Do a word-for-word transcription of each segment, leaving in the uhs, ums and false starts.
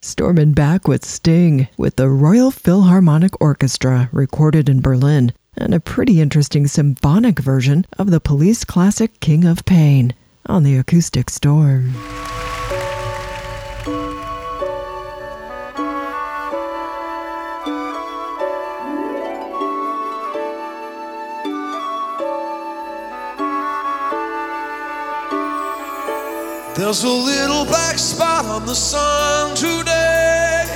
storming back with Sting with the Royal Philharmonic Orchestra, recorded in Berlin, and a pretty interesting symphonic version of the Police classic King of Pain on the Acoustic Storm. There's a little black spot on the sun today.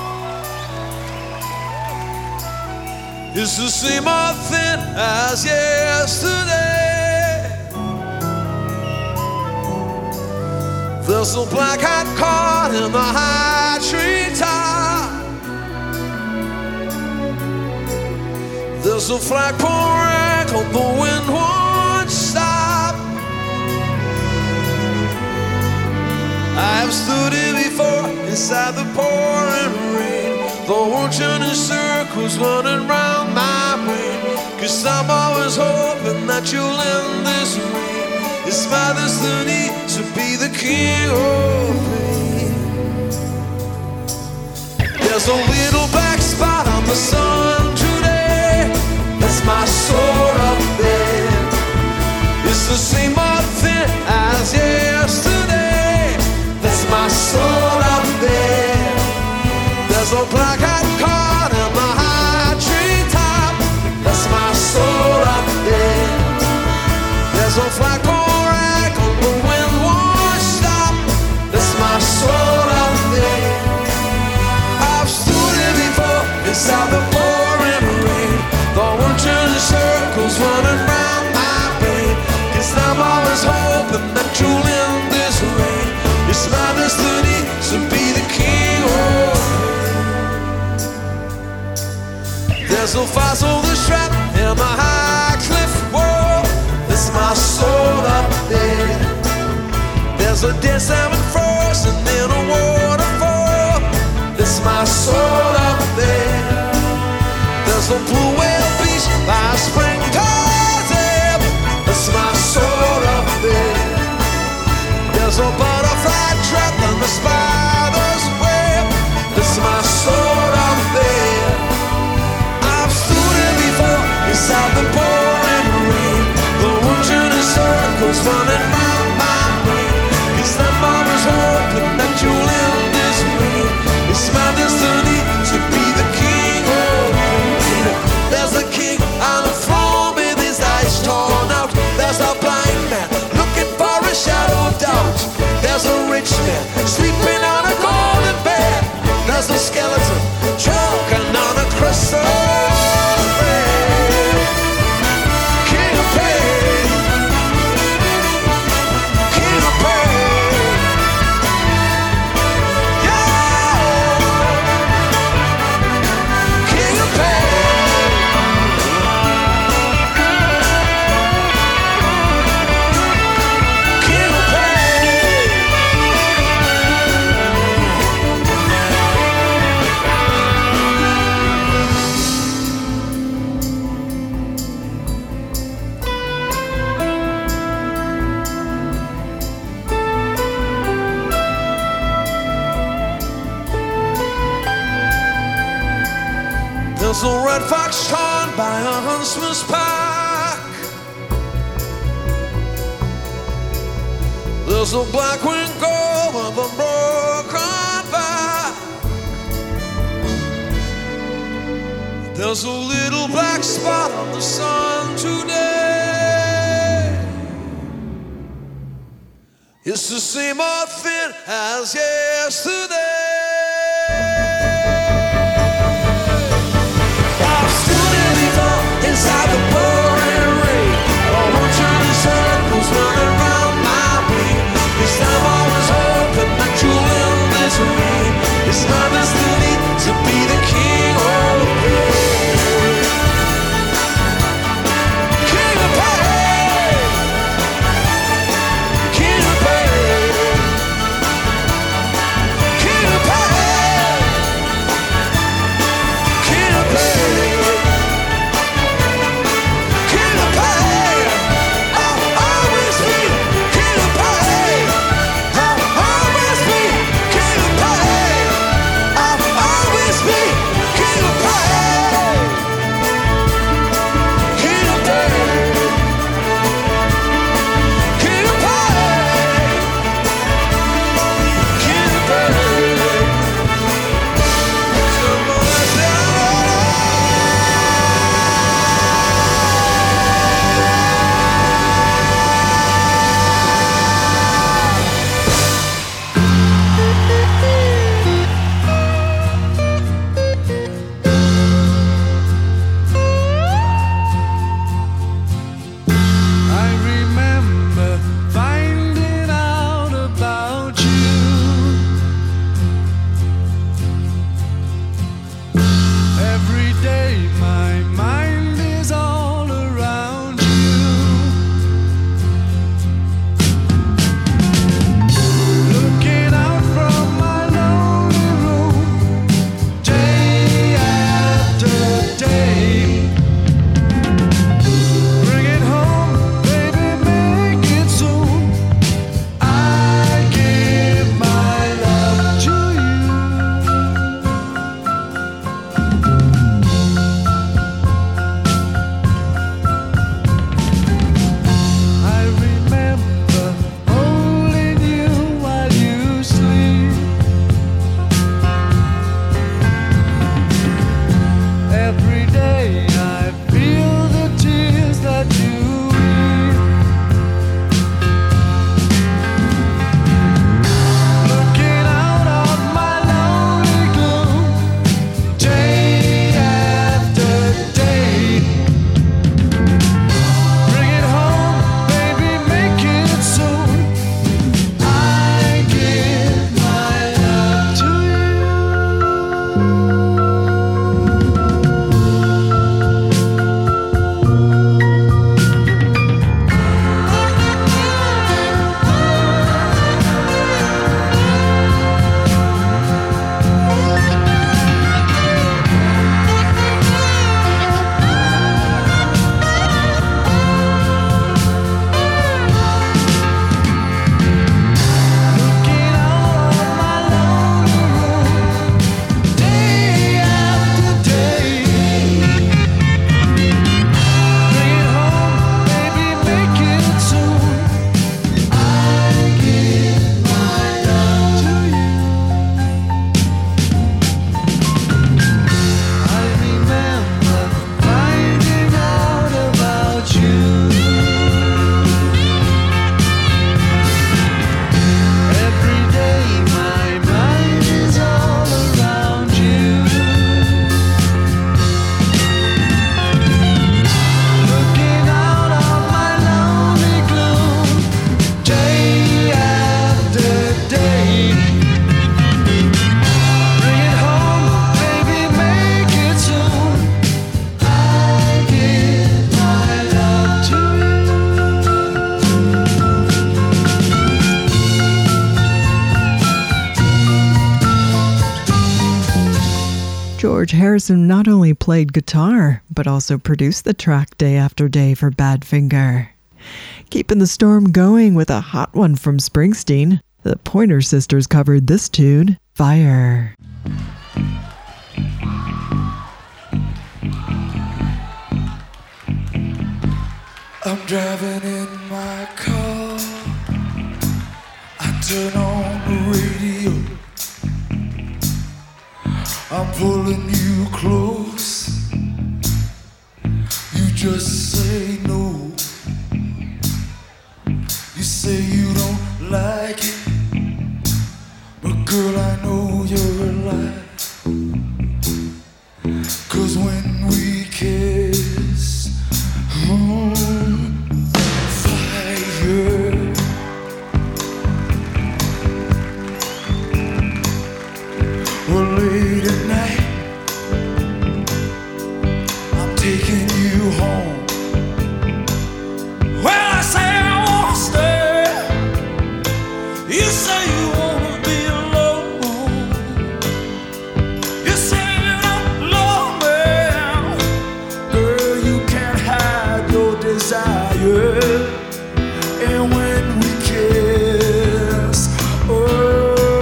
It's the same old thing as yesterday. There's a black hat caught in the high tree top. There's a flagpole rack on the wind won't stop. I've stood here before, inside the pouring rain. The world turning circles, running round my brain. Cause I'm always hoping that you'll end this rain. It's my destiny to be the king of pain. There's a little black spot on the sun today. That's my soul up there. It's the same old thing as yesterday. My soul up there. There's a black hat caught in the high tree top. That's my soul up there. There's a flagpole rack on the wind won't stop. That's my soul up there. I've stood here before, inside the pouring rain. The world turning circles, running round my brain. Cause I'm always hoping that you'll end this rain. It's my destiny to be the king of pain. There's a fossil that's trapped in the high cliff wall. That's my soul up there. There's a dead salmon frozen in a waterfall. That's my soul up there. There's a blue whale beach by spring closet. That's my soul up there. There's a butterfly trapped in the spider's web. That's my soul up there. I've stood here before, inside the pouring rain. The world turning circles, running round my brain. Cause I'm always hoping that you'll end this rain. It's my destiny to be the king of pain. There's a king on the throne with his eyes torn out. There's a blind man looking for a shadow of doubt. There's a rich man sleeping on a golden bed. There's a skeleton choking on a crystal bed. King of pain, king of pain, yeah, king of pain, king of pain. There's a red fox torn by a huntsman's pack. There's a black-winged gull with a broken back. There's a little black spot on the sun today. It's the same old thing as yesterday. Inside the pouring rain, the world turning circles, running round my brain. Cause I'm always hoping that you'll end this rain. It's my destiny to be the king of pain. King of pain, king of pain, king of pain. George Harrison not only played guitar, but also produced the track Day After Day for Badfinger. Keeping the storm going with a hot one from Springsteen, the Pointer Sisters covered this tune, Fire. I'm driving in my car, I turn on the radio, I'm pulling you close, you just say no, you say you don't like it, but girl I know you're alive, 'cause when we kiss, oh, well, late at night, I'm taking you home. Well, I say I wanna stay. You say you wanna be alone. You say you don't love me. Girl, you can't hide your desire. And when we kiss, oh,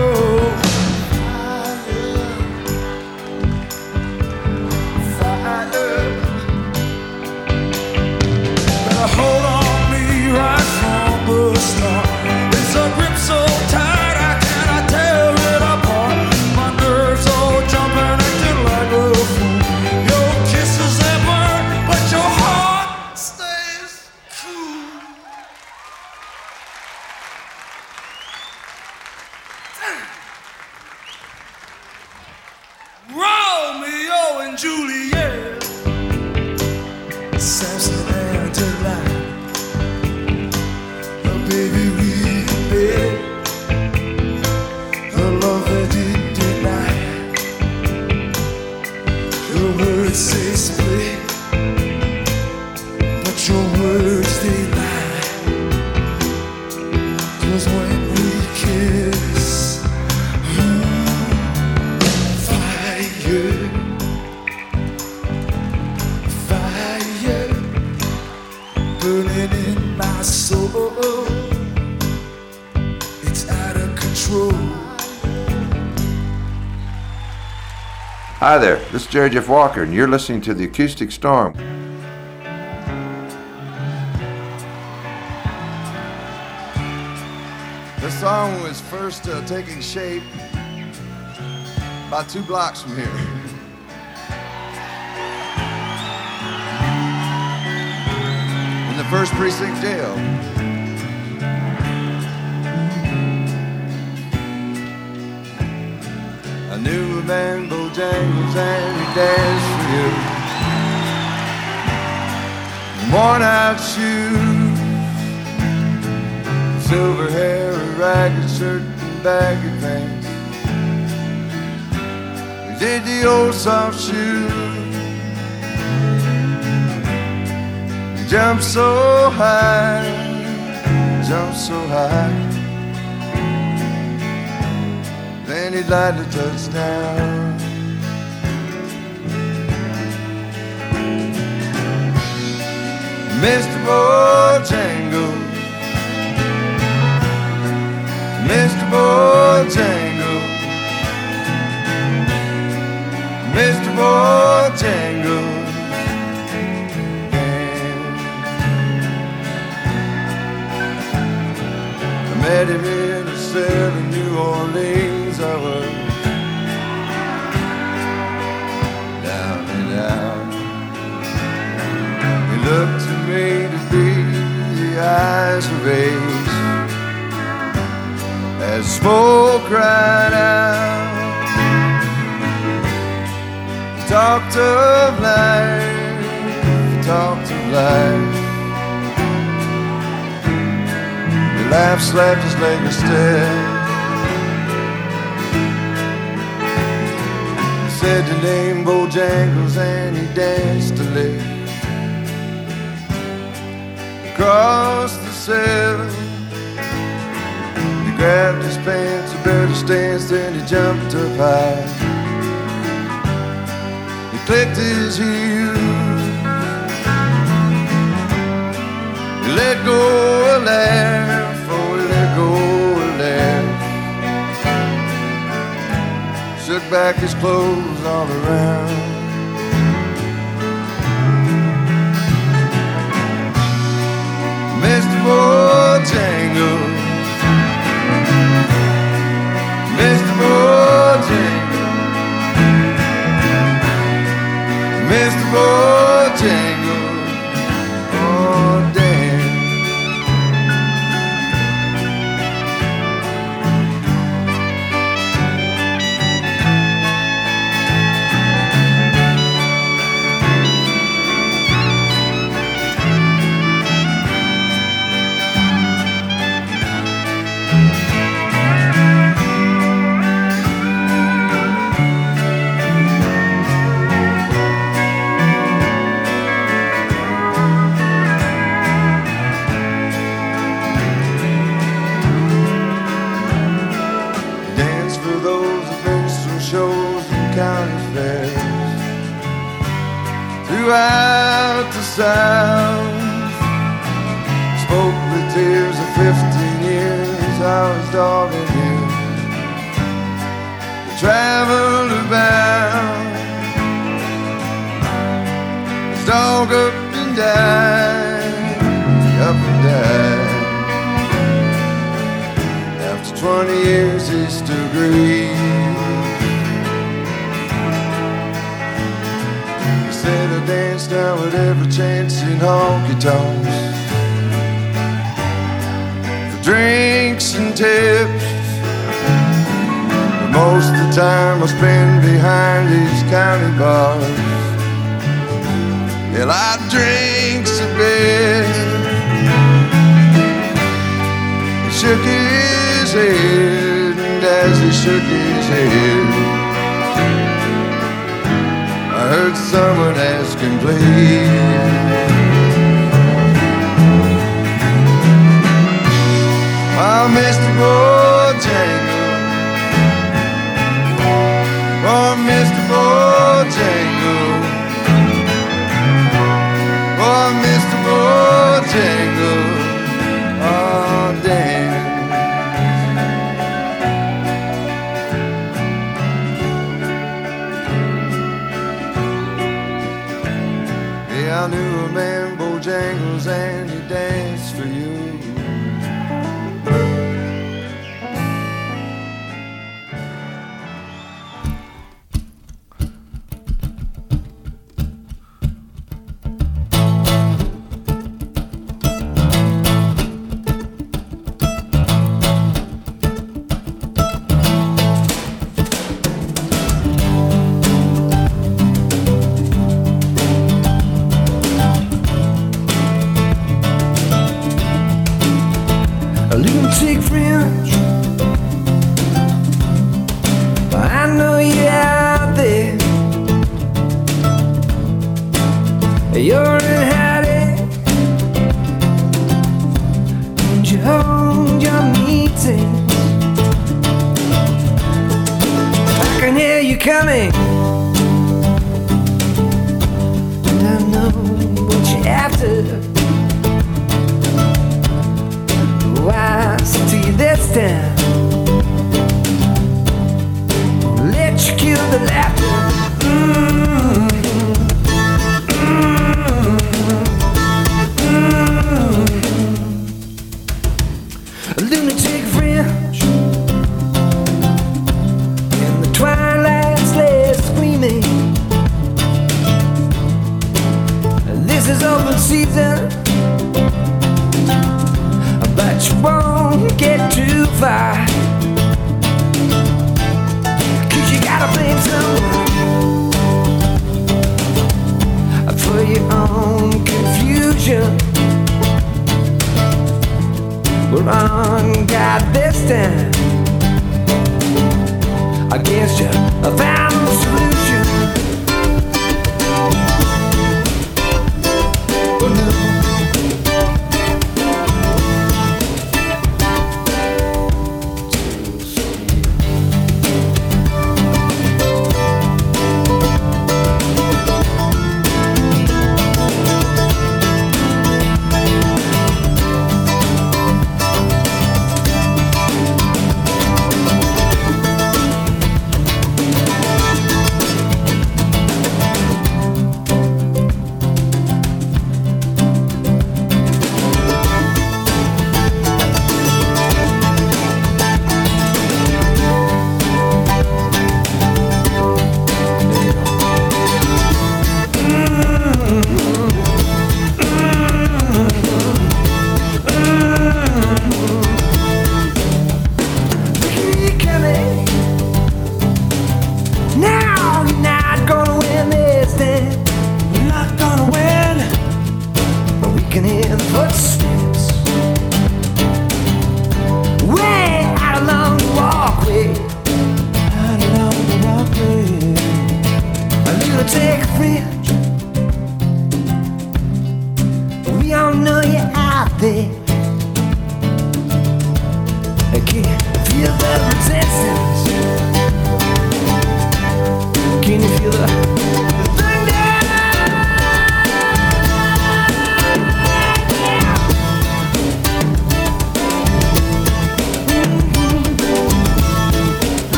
hold on me right from the start. It's a grip so tight I cannot tear it apart. My nerves all jumping, acting like a fool. Your kisses they burn, but your heart stays cool. Romeo and Juliet, Samson and Delilah. Baby, we made a love that didn't deny. Your words say split, but your words they lie. 'Cause when we kiss, oh, fire, fire, burning in my soul. Hi there, this is Jerry Jeff Walker, and you're listening to The Acoustic Storm. This song was first uh, taking shape about two blocks from here. In the First Precinct Jail. I knew a man, Bojangles, and he danced for you. Worn out shoes, silver hair, a ragged shirt, and baggy pants. He did the old soft shoe. He jumped so high, jumped so high. Then he'd lightly touch down. Mister Bojangles, Mister Bojangles, Mister Bojangles, I met him in a cell in New Orleans. I was down and out. He looked to me to be the eyes of age as smoke cried out. He talked of life, he talked of life. He laughed, slapped his leg instead. Said the name Bojangles and he danced a lick across the cell. He grabbed his pants, a better stance, then he jumped up high. clicked his heels. He let go a laugh, oh, he let go a laugh. Shook back his clothes all around. Mister Bojangles, Mister Bojangles, Mister Bojangles, oh damn. Throughout the South, spoke the tears of fifteen years I was dogging him. They traveled about, his dog up and died, up and died. After twenty years he still grieves. Said I danced down with every chance in honky-tonks for drinks and tips, but most of the time I spend behind these county bars. Well, I drinks a bit. He shook his head, and as he shook his head, I heard someone asking, please. Oh, Mister Bojangles, oh, Mister Bojangles, oh, Mister Bojangles, oh, damn. I knew a man, Bojangles, and he danced for you. Lunatic Fringe, I know you're out there. You're in hiding, and you hold your meetings. I can hear you coming, and I know what you're after. I said to you this time, let you kill the laughter. Mm-hmm. Mm-hmm. A lunatic fringe, and the twilight's last screaming. This is open season, but you won't get too far, 'cause you gotta blame someone for your own confusion. We're on God this time. I guess you found the solution. Oh, no.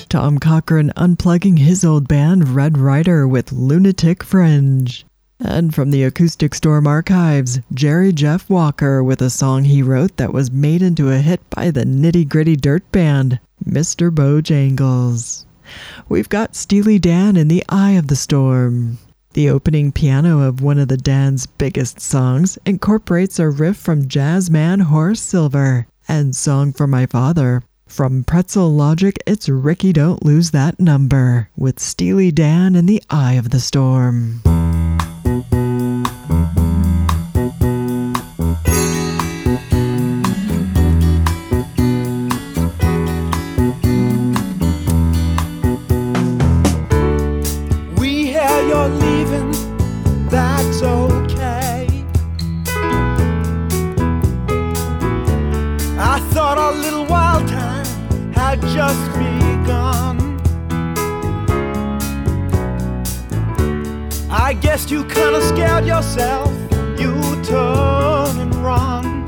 Tom Cochrane unplugging his old band Red Rider with Lunatic Fringe. And from the Acoustic Storm archives, Jerry Jeff Walker with a song he wrote that was made into a hit by the Nitty Gritty Dirt Band, Mister Bojangles. We've got Steely Dan in The Eye of the Storm. The opening piano of one of the Dan's biggest songs incorporates a riff from jazz man Horace Silver, and Song for My Father. From Pretzel Logic, it's Ricky Don't Lose That Number, with Steely Dan in The Eye of the Storm. We hear you're leaving, that's okay. I thought our little wild time had just begun. I guess you kinda scared yourself, you turn and run.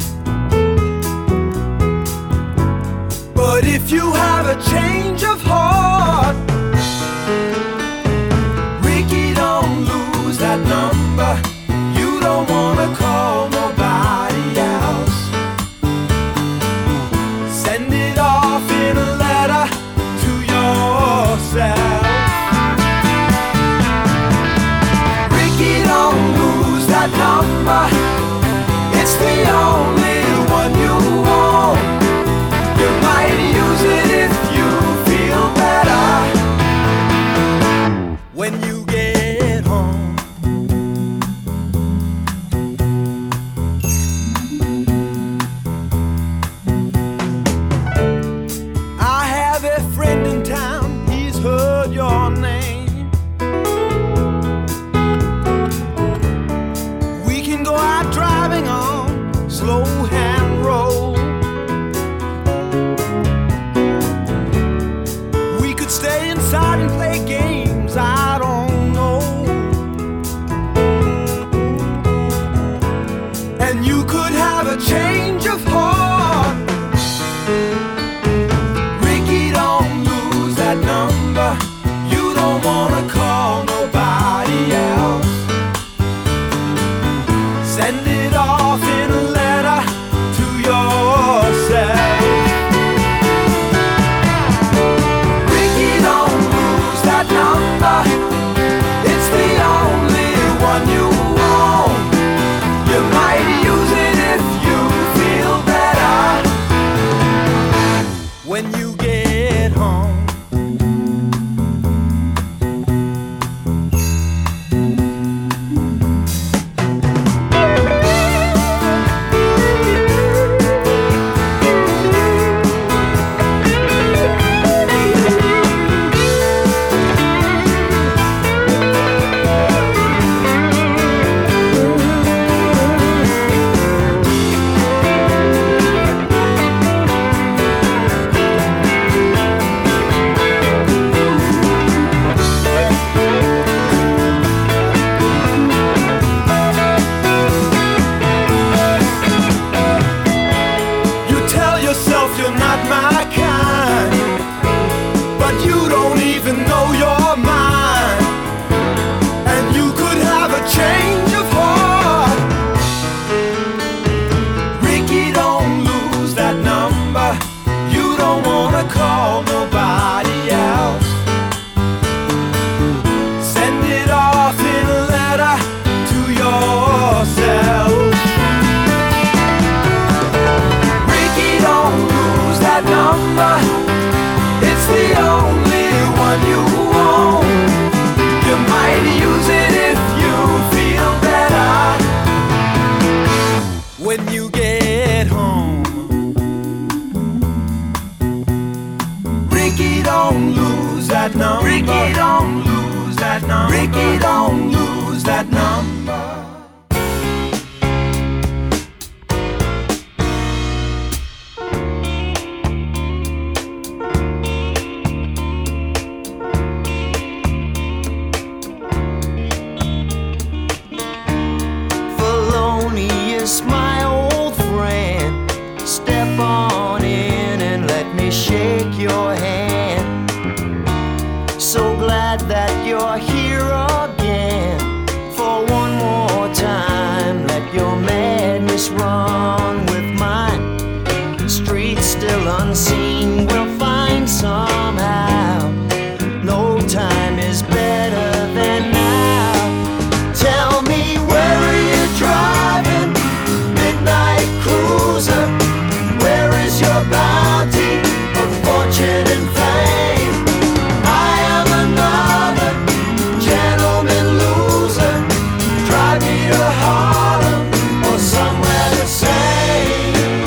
But if you have a change of heart, Ricky, don't lose that number. You don't wanna call nobody else. Send it off in a letter to yourself. Ricky, don't lose that number. It's the only one you want. You might use it if you feel better when you get home. I have a friend in town, he's heard your name. We can go out driving on slow hand road. We could stay inside and play games, I don't know. And you could have a change of heart. Ricky, don't lose that number. You don't wanna call nobody else. Send it off in a letter to yourself. Ricky, don't lose that number. It's the only one you want. You might use it if you feel better when you get home. You tell yourself you're not my kind, but you don't even know your mind. And you could have a change of heart. Ricky, don't lose that number. You don't wanna call nobody else. Send it off in a letter to yourself. Ricky, don't lose that number. It's the only one you want. You might use it if you feel better when you get home. Ricky, don't lose that number. Ricky, don't lose that number. Ricky, don't lose that number. Felonious, my old friend. Step on in and let me shake your hand. glad that you're here again. For one more time, let your madness run with mine. Streets still unseen, we'll find somehow. No time is better than now. Tell me, where are you driving? Midnight cruiser. Where is your bounty of fortune and fame? I am another gentleman loser. Drive me to Harlem or somewhere the same.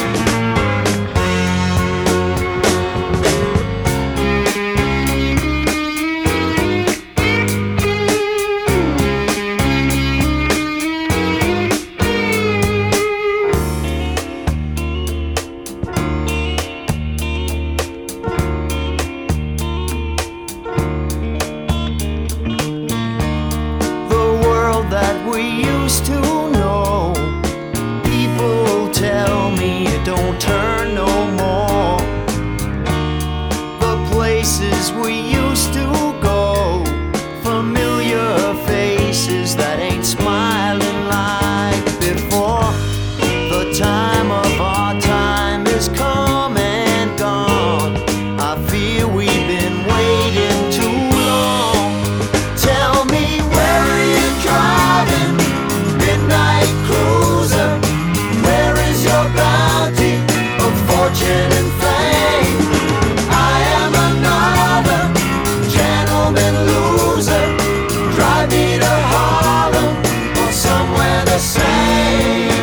That we used to know, people tell me it don't turn no more. The places we used to go, familiar faces that ain't smiling like before. The time of our time is come and gone. I fear we've been waiting too long. Tell me, where are you driving? Midnight cruiser. Where is your bounty of fortune and fame? I am another gentleman loser. Drive me to Harlem or somewhere the same.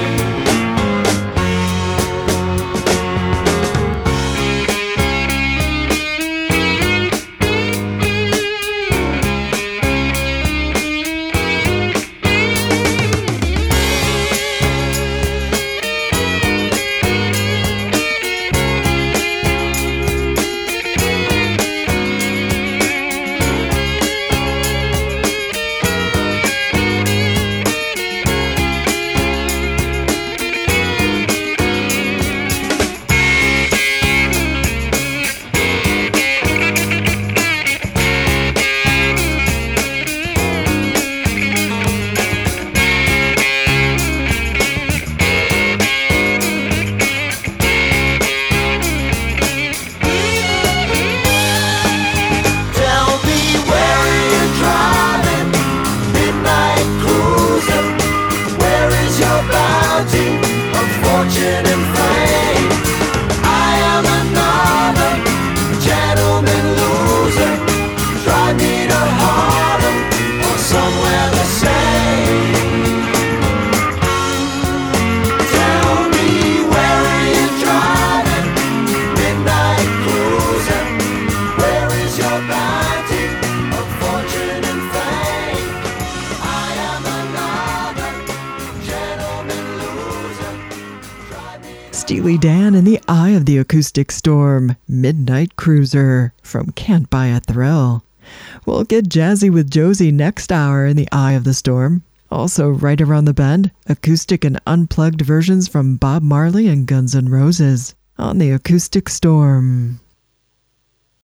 Steely Dan in the Eye of the Acoustic Storm, Midnight Cruiser from Can't Buy a Thrill. We'll get jazzy with Josie next hour in the Eye of the Storm. Also, right around the bend, acoustic and unplugged versions from Bob Marley and Guns N' Roses on the Acoustic Storm.